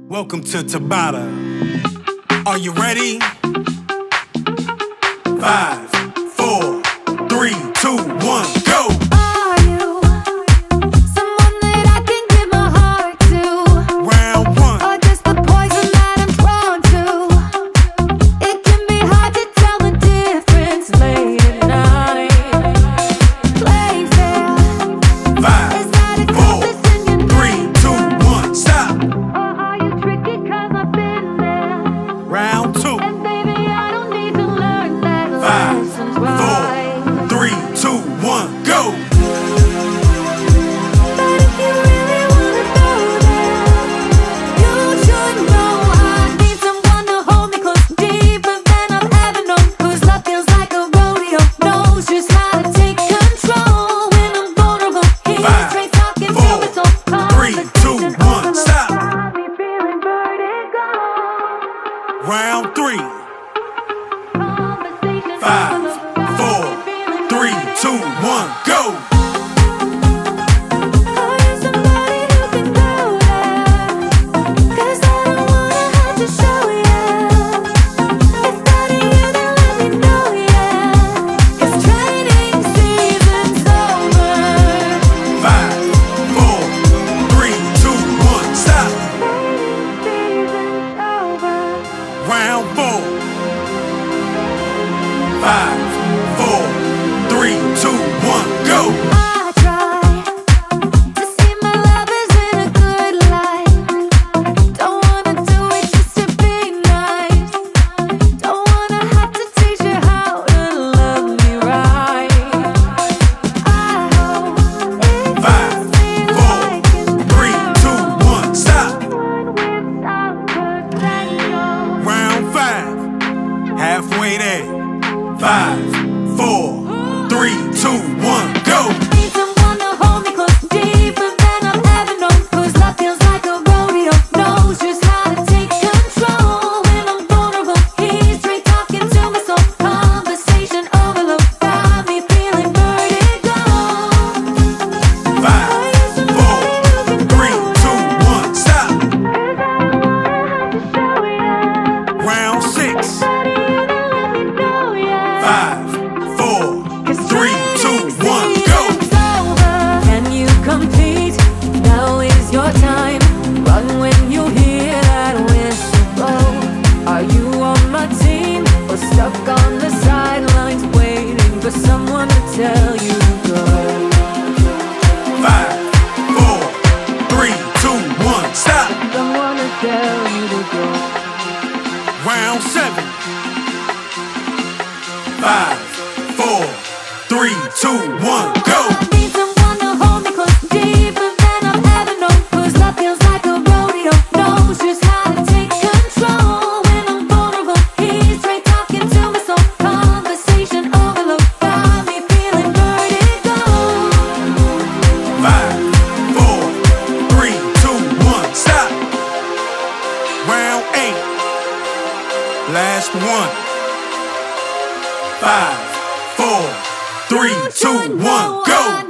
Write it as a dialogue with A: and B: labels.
A: Welcome to Tabata. Are you ready? 5, 4, 3, 2, 1, go! Round 2. And baby, I don't need to learn that. 5, 4, 3, 2, 1, go! But if you really wanna go there, you should know I need someone to hold me close, deeper than I've ever known. Whose love feels like a rodeo, knows just how to take control when I'm vulnerable. He's straight talking to me, so 3, 2, 1, stop! Round 3. 5, 4, 3, 2, 1, go! Round 4. 5, 4, 3, 2, 1, go! I try to see my lovers in a good light. Don't wanna do it just to be nice. Don't wanna have to teach you how to love me right. I hope it 5, 4, 3, 2, 1, stop! Round 5. Halfway there. 5, 4, 3, 2, 1, go! Need someone to hold me close, deeper than I've ever known. Whose love feels like a rodeo, knows just how to take control when I'm vulnerable. He's straight talking to me, so conversation overload got me feeling vertigo. 5, 4, 3, 2, 1, stop! Round 6. 5, 4, 3, 2, 1, go! Can you compete? Now is your time. Run when you hear that whistle blow. Are you on my team or stuck on the sidelines waiting for someone to tell you to go? 5, 4, 3, 2, 1, stop! Someone to tell you to go. Round 7. 5, 4, 3, 2, 1, go! Need someone to hold me close, deeper than I've ever known. Whose love feels like a rodeo, knows just how to take control when I'm vulnerable. He's straight talking to me, so conversation overload got me feeling vertigo. 5, 4, 3, 2, 1, stop! Round 8. Last one. 5, 4, 3, 2, 1, go!